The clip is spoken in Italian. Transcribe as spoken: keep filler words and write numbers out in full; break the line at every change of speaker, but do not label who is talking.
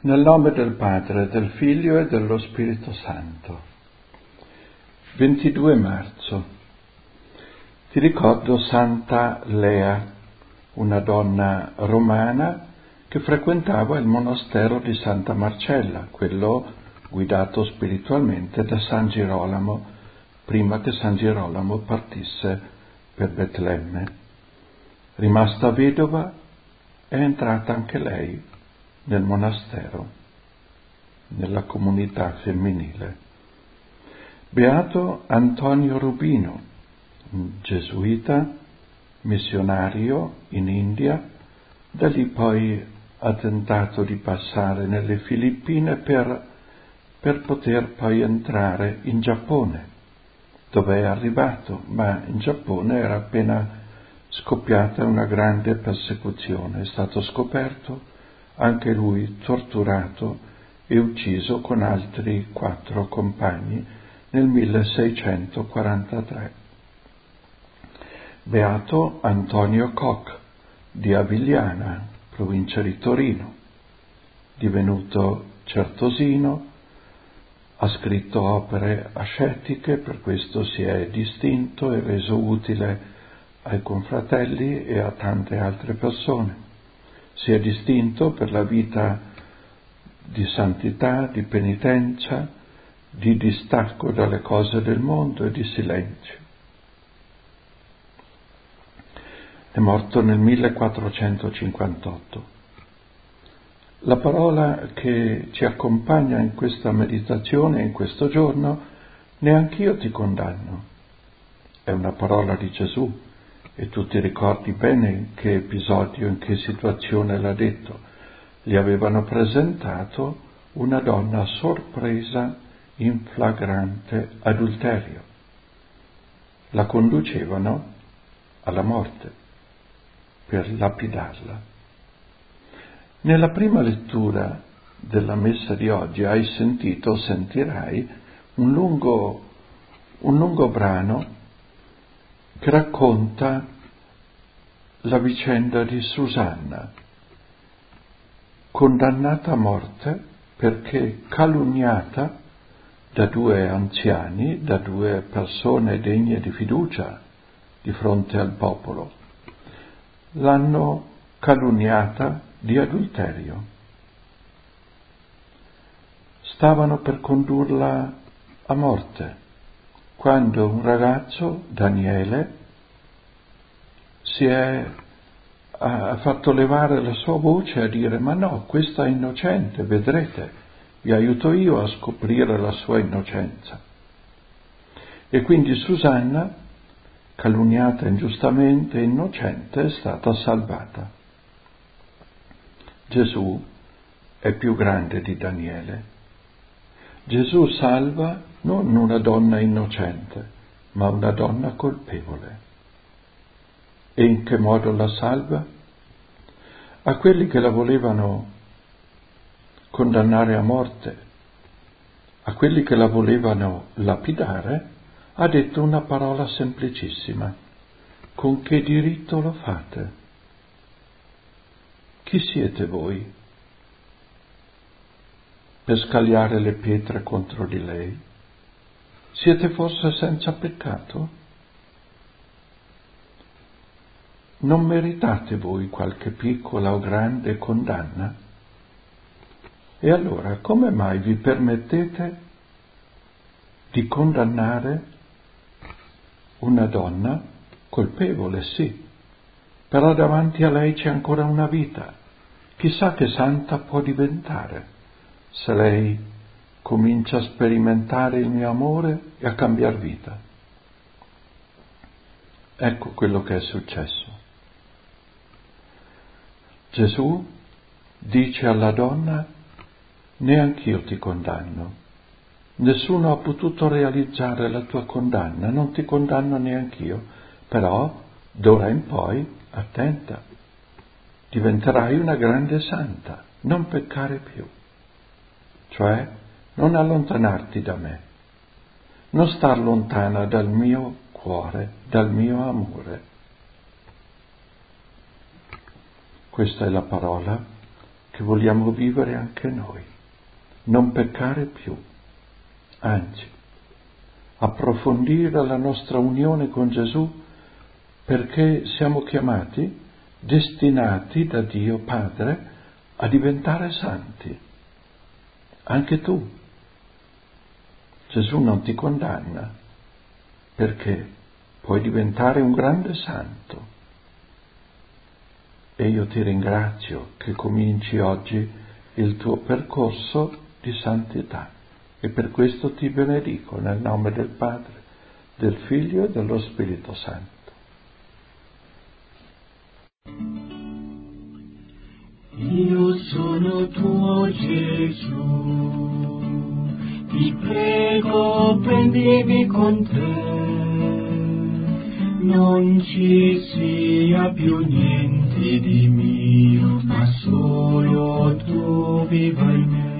Nel nome del Padre, del Figlio e dello Spirito Santo. ventidue marzo. Ti ricordo Santa Lea, una donna romana che frequentava il monastero di Santa Marcella, quello guidato spiritualmente da San Girolamo, prima che San Girolamo partisse per Betlemme. Rimasta vedova, è entrata anche lei nel monastero, nella comunità femminile. Beato Antonio Rubino, un gesuita, missionario in India, da lì poi ha tentato di passare nelle Filippine per, per poter poi entrare in Giappone, dove è arrivato, ma in Giappone era appena scoppiata una grande persecuzione. È stato scoperto, anche lui torturato e ucciso con altri quattro compagni nel milleseicentoquarantatré. Beato Antonio Koch di Avigliana, provincia di Torino, divenuto certosino, ha scritto opere ascetiche, per questo si è distinto e reso utile ai confratelli e a tante altre persone. Si è distinto per la vita di santità, di penitenza, di distacco dalle cose del mondo e di silenzio. È morto nel millequattrocentocinquantotto. La parola che ci accompagna in questa meditazione, in questo giorno, neanch'io ti condanno. È una parola di Gesù e tu ti ricordi bene in che episodio, in che situazione l'ha detto. Gli avevano presentato una donna sorpresa in flagrante adulterio. La conducevano alla morte per lapidarla. Nella prima lettura della messa di oggi hai sentito, sentirai, un lungo, un lungo brano che racconta la vicenda di Susanna, condannata a morte perché calunniata da due anziani, da due persone degne di fiducia di fronte al popolo. L'hanno calunniata di adulterio. Stavano per condurla a morte quando un ragazzo, Daniele, si è ha fatto levare la sua voce a dire: ma no, questa è innocente, vedrete, vi aiuto io a scoprire la sua innocenza. E quindi Susanna, calunniata ingiustamente e innocente, è stata salvata. Gesù è più grande di Daniele. Gesù salva non una donna innocente, ma una donna colpevole. E in che modo la salva? A quelli che la volevano condannare a morte, a quelli che la volevano lapidare, ha detto una parola semplicissima: con che diritto lo fate? Chi siete voi per scagliare le pietre contro di lei? Siete forse senza peccato? Non meritate voi qualche piccola o grande condanna? E allora come mai vi permettete di condannare una donna colpevole, sì, però davanti a lei c'è ancora una vita. Chissà che santa può diventare se lei comincia a sperimentare il mio amore e a cambiar vita. Ecco quello che è successo. Gesù dice alla donna: neanch'io ti condanno, nessuno ha potuto realizzare la tua condanna, non ti condanno neanch'io, però d'ora in poi, attenta, diventerai una grande santa, non peccare più, cioè non allontanarti da me, non star lontana dal mio cuore, dal mio amore. Questa è la parola che che vogliamo vivere anche noi. Non peccare più, anzi, approfondire la nostra unione con Gesù, perché siamo chiamati, destinati da Dio Padre a diventare santi. Anche tu. Gesù non ti condanna, perché puoi diventare un grande santo. E io ti ringrazio che cominci oggi il tuo percorso di santità. E per questo ti benedico nel nome del Padre, del Figlio e dello Spirito Santo.
Io sono tuo Gesù, ti prego prendimi con te, non ci sia più niente di mio, ma solo tu viva in me.